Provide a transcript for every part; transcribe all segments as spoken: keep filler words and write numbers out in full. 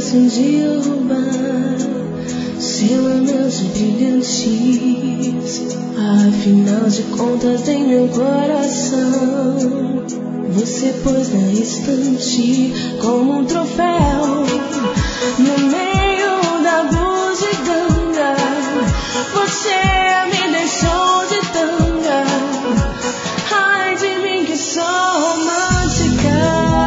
se um dia eu roubar seu anel de brilhantes. Afinal de contas, em meu coração você pôs na estante como um troféu. No meio da bugiganga você me deixou de tanga. Ai de mim que sou romântica.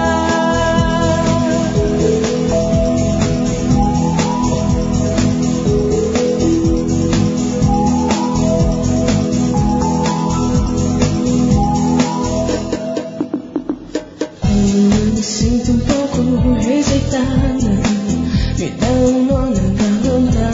Sinto um pouco rejeitada, me dá um nó na garganta.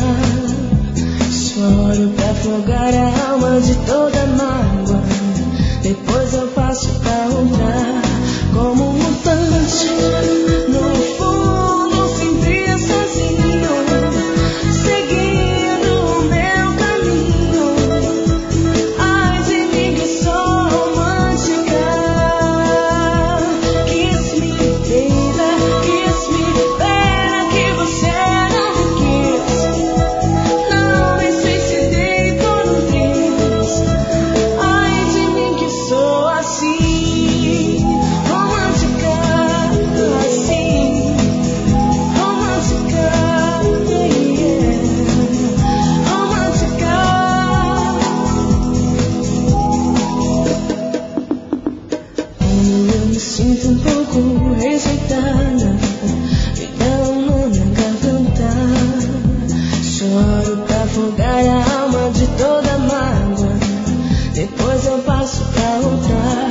Choro pra afogar a alma de toda mágoa. Depois eu passo pra outra como um mutante. No fundo sempre sozinho, seguindo o meu caminho. Ai de mim que sou romântica. Kiss me, baby, kiss me, pena que você não me quis. Não me suicidei por um triz. Ai de mim que sou assim, romântica, assim, romântica, yeah, romântica. Quando eu me sinto um pouco rejeitada, me dá um nó na garganta. Choro pra afogar a alma de toda mágoa. Depois eu passo pra outra